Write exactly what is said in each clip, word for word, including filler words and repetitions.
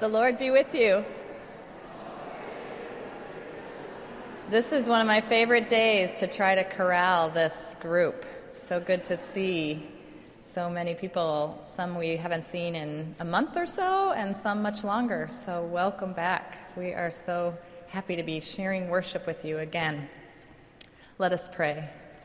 The Lord be with you. This is one of my favorite days to try to corral this group. So good to see so many people, some we haven't seen in a month or so, and some much longer. So welcome back. We are so happy to be sharing worship with you again. Let us pray.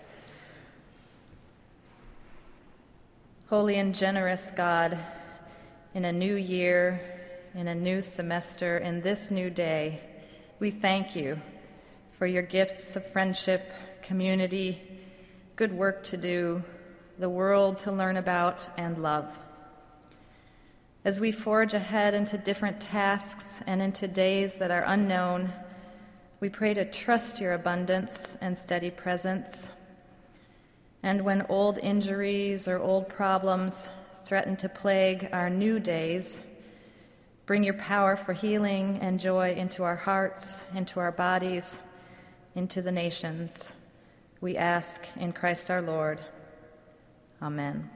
Holy and generous God, in a new year, in a new semester, in this new day, we thank you for your gifts of friendship, community, good work to do, the world to learn about and love. As we forge ahead into different tasks and into days that are unknown, we pray to trust your abundance and steady presence. And when old injuries or old problems threaten to plague our new days, bring your power for healing and joy into our hearts, into our bodies, into the nations. We ask in Christ our Lord. Amen.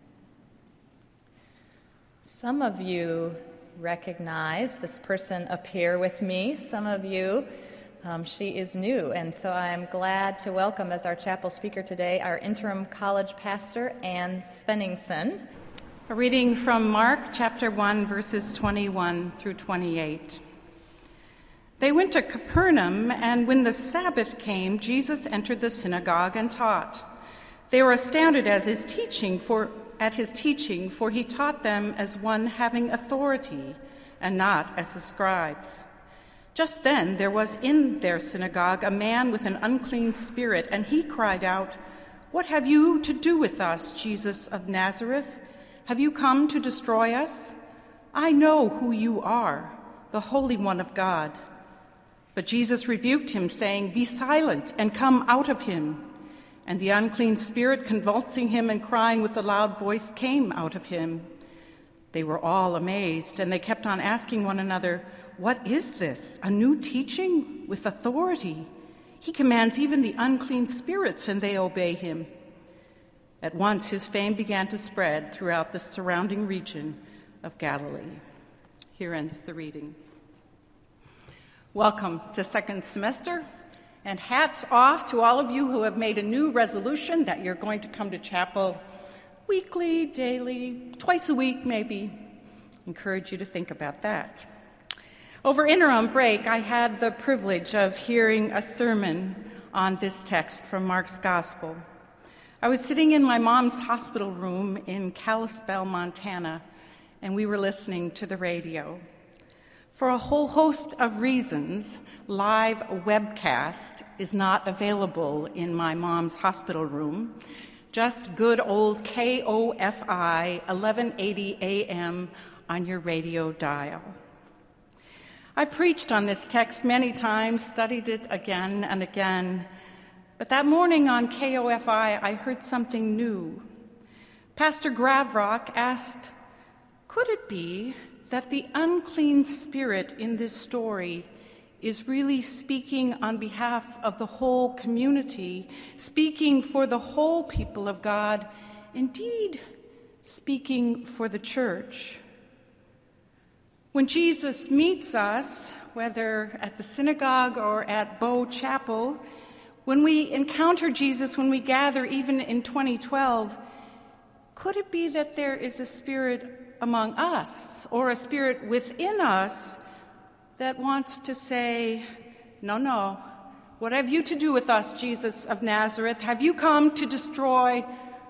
Some of you recognize this person up here with me. Some of you, um, she is new, and so I'm glad to welcome as our chapel speaker today our interim college pastor, Ann Svenningsson. A reading from Mark chapter one, verses twenty-one through twenty-eight. They went to Capernaum, and when the Sabbath came, Jesus entered the synagogue and taught. They were astounded as his teaching for, at his teaching, for he taught them as one having authority, and not as the scribes. Just then there was in their synagogue a man with an unclean spirit, and he cried out, "What have you to do with us, Jesus of Nazareth? Have you come to destroy us? I know who you are, the Holy One of God." But Jesus rebuked him, saying, "Be silent and come out of him." And the unclean spirit, convulsing him and crying with a loud voice, came out of him. They were all amazed, and they kept on asking one another, "What is this? A new teaching with authority? He commands even the unclean spirits, and they obey him." At once his fame began to spread throughout the surrounding region of Galilee. Here ends the reading. Welcome to second semester, and hats off to all of you who have made a new resolution that you're going to come to chapel weekly, daily, twice a week maybe. Encourage you to think about that. Over interim break, I had the privilege of hearing a sermon on this text from Mark's Gospel. I was sitting in my mom's hospital room in Kalispell, Montana, and we were listening to the radio. For a whole host of reasons, live webcast is not available in my mom's hospital room. Just good old K O F I eleven eighty A M on your radio dial. I've preached on this text many times, studied it again and again, but that morning on K O F I, I heard something new. Pastor Gravrock asked, could it be that the unclean spirit in this story is really speaking on behalf of the whole community, speaking for the whole people of God, indeed speaking for the church? When Jesus meets us, whether at the synagogue or at Bow Chapel, when we encounter Jesus, when we gather even in twenty twelve, could it be that there is a spirit among us, or a spirit within us that wants to say, no, no, what have you to do with us, Jesus of Nazareth? Have you come to destroy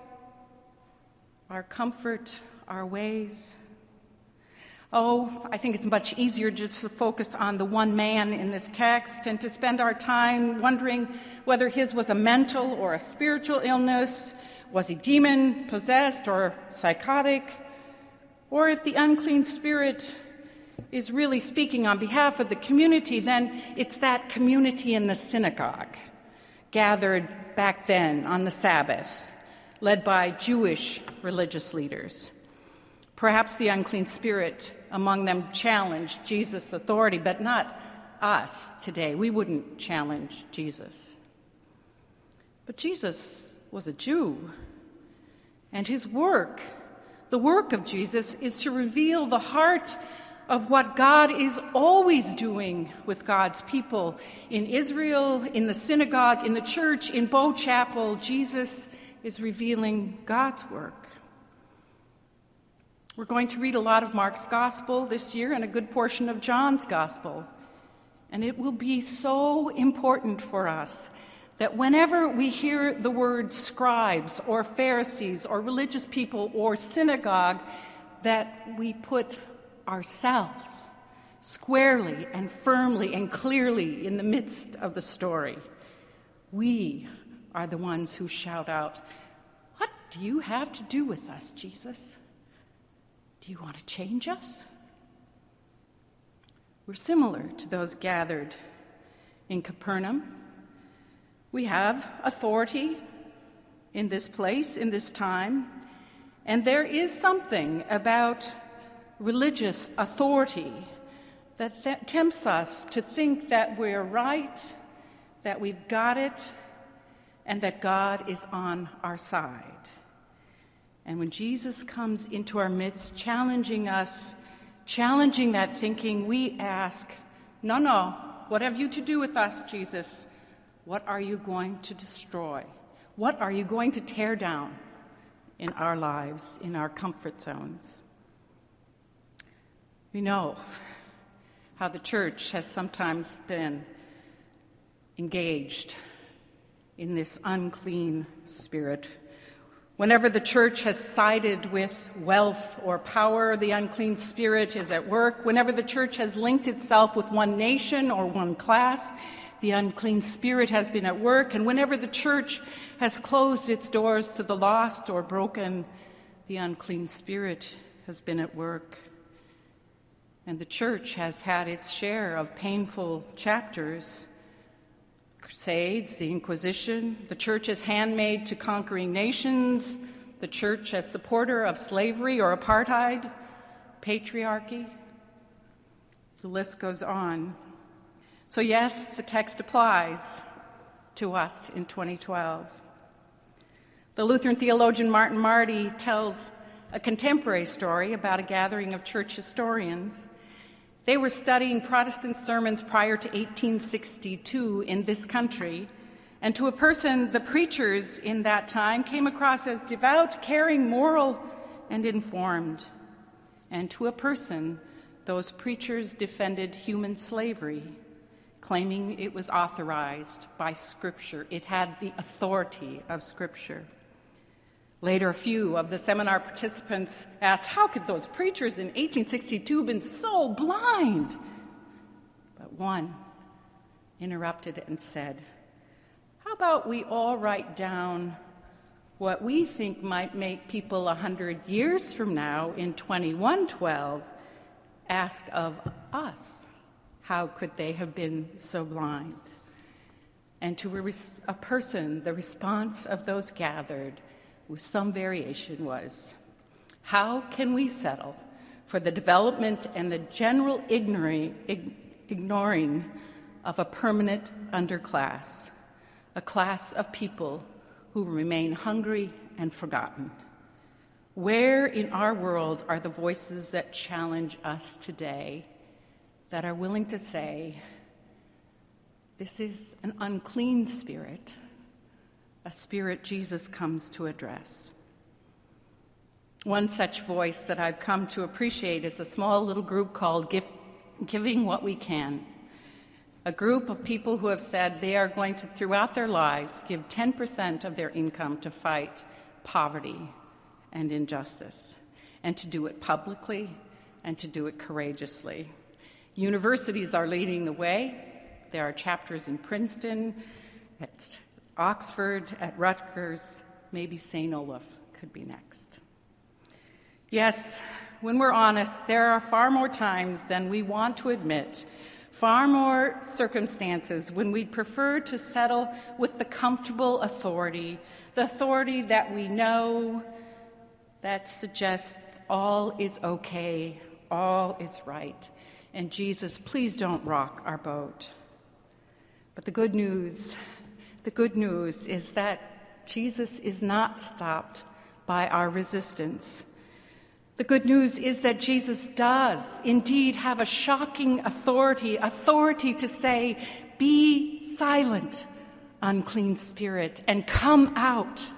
our comfort, our ways? Oh, I think it's much easier just to focus on the one man in this text and to spend our time wondering whether his was a mental or a spiritual illness. Was he demon-possessed or psychotic? Or if the unclean spirit is really speaking on behalf of the community, then it's that community in the synagogue, gathered back then on the Sabbath, led by Jewish religious leaders. Perhaps the unclean spirit among them challenged Jesus' authority, but not us today. We wouldn't challenge Jesus. But Jesus was a Jew, and his work, the work of Jesus, is to reveal the heart of what God is always doing with God's people in Israel, in the synagogue, in the church, in Bow Chapel. Jesus is revealing God's work. We're going to read a lot of Mark's Gospel this year and a good portion of John's Gospel. And it will be so important for us that whenever we hear the word scribes or Pharisees or religious people or synagogue, that we put ourselves squarely and firmly and clearly in the midst of the story. We are the ones who shout out, "What do you have to do with us, Jesus? Do you want to change us?" We're similar to those gathered in Capernaum. We have authority in this place, in this time, and there is something about religious authority that th- tempts us to think that we're right, that we've got it, and that God is on our side. And when Jesus comes into our midst, challenging us, challenging that thinking, we ask, no, no, what have you to do with us, Jesus? What are you going to destroy? What are you going to tear down in our lives, in our comfort zones? We know how the church has sometimes been engaged in this unclean spirit. Whenever the church has sided with wealth or power, the unclean spirit is at work. Whenever the church has linked itself with one nation or one class, the unclean spirit has been at work. And whenever the church has closed its doors to the lost or broken, the unclean spirit has been at work. And the church has had its share of painful chapters. Crusades, the Inquisition, the church as handmaid to conquering nations, the church as supporter of slavery or apartheid, patriarchy. The list goes on. So yes, the text applies to us in twenty twelve. The Lutheran theologian Martin Marty tells a contemporary story about a gathering of church historians. They were studying Protestant sermons prior to eighteen sixty-two in this country, and to a person, the preachers in that time came across as devout, caring, moral, and informed. And to a person, those preachers defended human slavery, claiming it was authorized by Scripture. It had the authority of Scripture. Later, a few of the seminar participants asked, how could those preachers in eighteen sixty-two have been so blind? But one interrupted and said, how about we all write down what we think might make people a hundred years from now in twenty-one twelve ask of us, how could they have been so blind? And to a, res- a person, the response of those gathered with some variation was, how can we settle for the development and the general ignoring, ig- ignoring of a permanent underclass, a class of people who remain hungry and forgotten? Where in our world are the voices that challenge us today, that are willing to say, this is an unclean spirit, a spirit Jesus comes to address? One such voice that I've come to appreciate is a small little group called Give, Giving What We Can, a group of people who have said they are going to, throughout their lives, give ten percent of their income to fight poverty and injustice, and to do it publicly and to do it courageously. Universities are leading the way. There are chapters in Princeton, at Oxford, at Rutgers, maybe Saint Olaf could be next. Yes, when we're honest, there are far more times than we want to admit, far more circumstances when we'd prefer to settle with the comfortable authority, the authority that we know, that suggests all is okay, all is right. And Jesus, please don't rock our boat. But the good news, the good news is that Jesus is not stopped by our resistance. The good news is that Jesus does indeed have a shocking authority, authority to say, "Be silent, unclean spirit, and come out."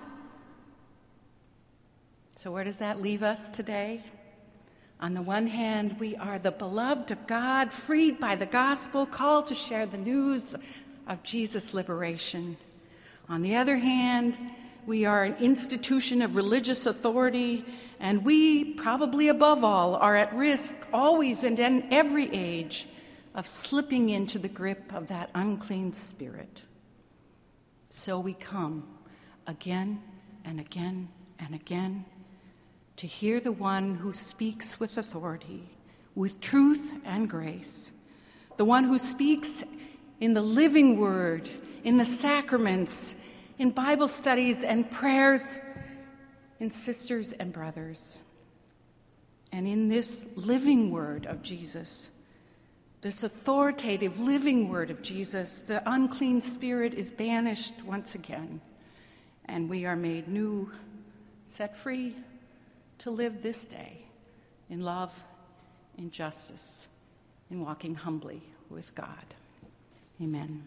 So where does that leave us today? On the one hand, we are the beloved of God, freed by the gospel, called to share the news of Jesus' liberation. On the other hand, we are an institution of religious authority, and we, probably above all, are at risk, always and in every age, of slipping into the grip of that unclean spirit. So we come again and again and again to hear the one who speaks with authority, with truth and grace, the one who speaks in the living word, in the sacraments, in Bible studies and prayers, in sisters and brothers. And in this living word of Jesus, this authoritative living word of Jesus, the unclean spirit is banished once again, and we are made new, set free to live this day in love, in justice, in walking humbly with God. Amen.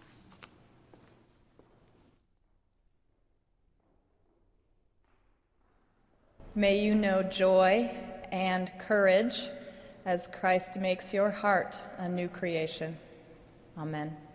May you know joy and courage as Christ makes your heart a new creation. Amen.